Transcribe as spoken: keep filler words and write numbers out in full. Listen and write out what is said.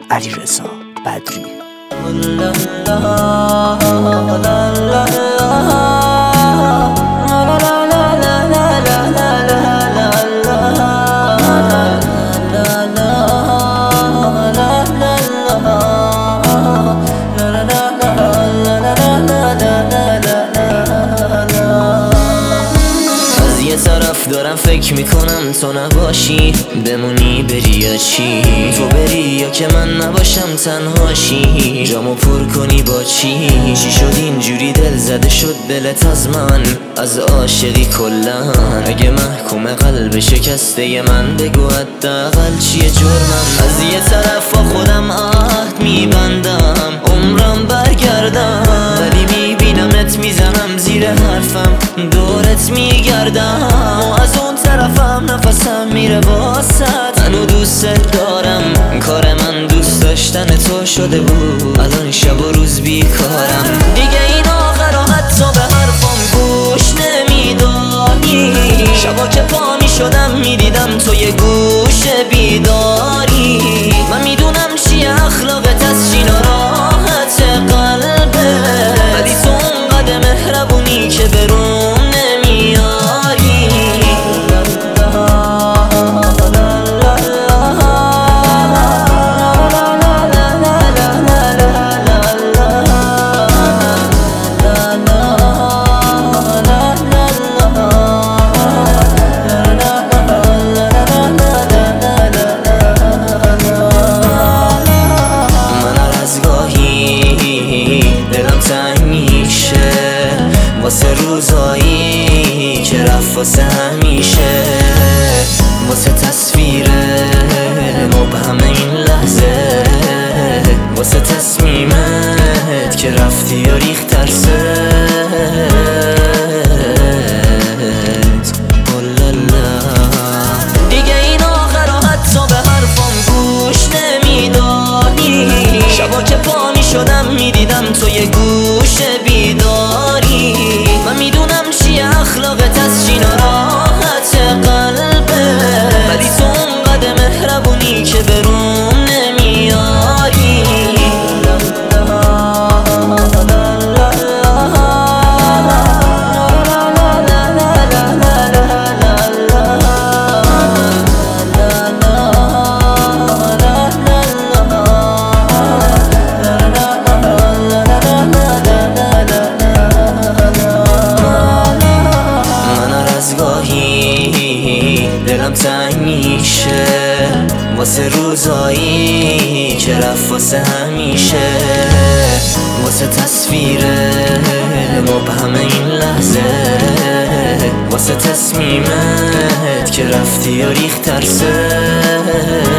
علیرضا بدری. دارم فکر میکنم تو نباشی بمونی بری یا چی، تو بری یا که من نباشم تنهاشی، جامو پر کنی با چی، چی شد اینجوری دل زده شد دلت از من، از عاشقی کلن، اگه محکوم قلب شکسته من بگو حداقل چیه جرمم. از یه طرف با خودم عهد میبندم عمرم برگردم، ولی میبینمت میزنم زیر حرفم دورت میگردم، و از اون طرفم نفسم میره واسط، منو دوست دارم، کار من دوست داشتن تو شده بود، الان شب و روز بیکارم، دیگه این آخر و حتی به حرفم گوش نمیداری، شبا که پا میشدم میدیدم تو یه گوشه بیداری، من میدونم چیه اخلاقت از چی ناراحت قلبه، ولی تو اونقدر مهربونی که برون نمیاری. واسه روزایی که رفت واسه همیشه، واسه تصویر مبهم این لحظه، واسه تصمیمت که رفتی یا ریخت ترست، دیگه این آخر و حتی به حرفم گوش نمیداری، شبا که پا میشدم میدیدم تو یه گوشه بیداری، من میدونم چیه اخلاقت از چی ناراحت قلبه، ولی تو اونقدر مهربونی که برون نمیاری. دلم تنگ میشه واسه روزایی که رفت واسه همیشه، واسه تصویر مبهم این لحظه، واسه تصمیمت که رفتی یا ریخت ترست.